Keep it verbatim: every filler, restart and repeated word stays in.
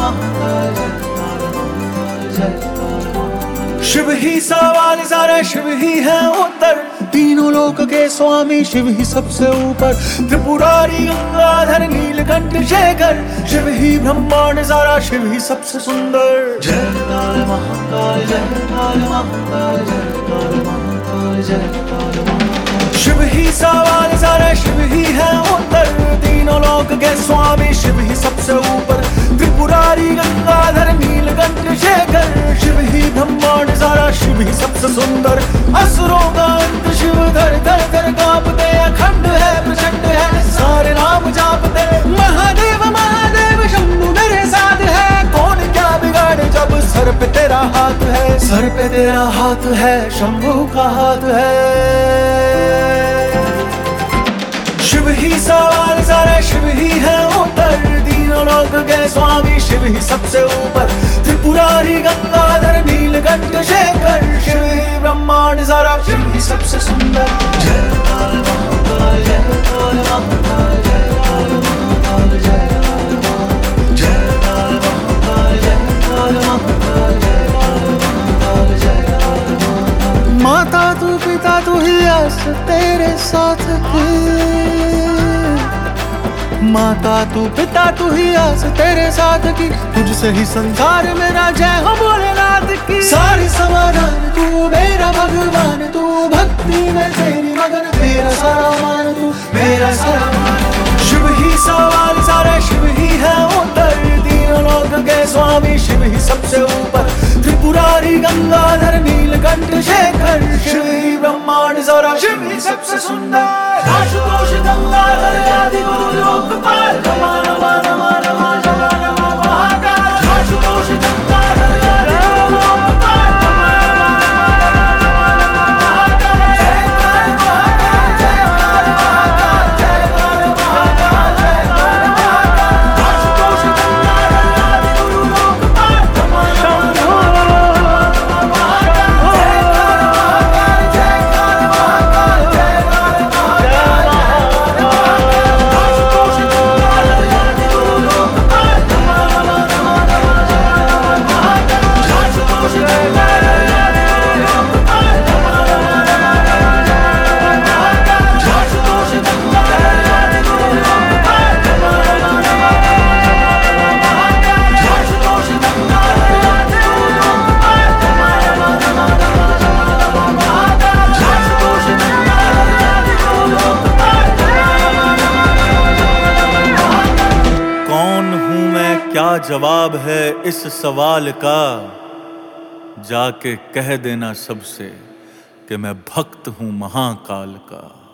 शिव ही सवाल सारे, शिव ही है उत्तर, तीनों लोक के स्वामी शिव ही सबसे ऊपर। त्रिपुरारी गंगाधर नीलकंठ शेखर, शिव ही ब्रह्मांड सारा, शिव ही सबसे सुंदर। जय काल महाकाल, जय काल महाकाल, जय काल महाकाल, जय काल महाकाल। शिव ही सवाल सारे, शिव ही है उत्तर, तीनों लोक के स्वामी शिव ही सबसे ऊपर। त्रिपुरारी गंगाधर नीलकंठ शेखर, शिव ही ब्रह्मांड सारा, शिव ही सबसे सुंदर। असुरों का अंत शिव धर धर धर कांपते, अखंड है प्रचंड है सारे नाम जापते। महादेव महादेव शंभु मेरे साथ है, कौन क्या बिगाड़े जब सर पे तेरा हाथ है। सर पे तेरा हाथ है, शंभु का हाथ है। शिव ही सवाल सारे, शिव ही है उत्तर, तीनों लोक के स्वामी शिव ही सबसे ऊपर। त्रिपुरारी गंगाधर नीलकंठ शेखर, शिव ही ब्रह्मांड सारा, शिव ही सबसे सुंदर। जय काल महाकाल, जय काल महाकाल, जय काल महाकाल, जय काल महाकाल, जय काल महाकाल, जय काल महाकाल, जय काल महाकाल, जय काल महाकाल। माता तू पिता तू ही आस तेरे साथ की, माता तू पिता तू ही आस तेरे साथ की, तुझसे ही संसार मेरा जय हो भोलेनाथ की। सारी समाधान तू मेरा भगवान, तू भक्ति में तेरी मगन, मेरा सारा मान तू, मेरा सारा मान। शिव ही सवाल सारे, शिव ही है उत्तर, तीनों लोक के स्वामी शिव ही सबसे ऊपर। त्रिपुरारी गंगाधर नीलकंठ शेखर, शिव ही ब्रह्मांड सारा, शिव ही सबसे सुंदर। आशुतोष गंगाधर आदि गुरु लोकपाल, नमः नमः नमः नमः नमः नमः महाकाल। आशुतोष गंगाधर आदि गुरु लोकपाल, नमः नमः नमः नमः महाकाल। जय काल महाकाल, जय काल महाकाल, जय काल महाकाल, जय काल महाकाल। आशुतोष गंगाधर आदि गुरु लोकपाल, नमः नमः नमः नमः महाकाल। जय काल महाकाल, जय काल महाकाल, जय काल महाकाल। क्या जवाब है इस सवाल का, जाके कह देना सबसे कि मैं भक्त हूं महाकाल का।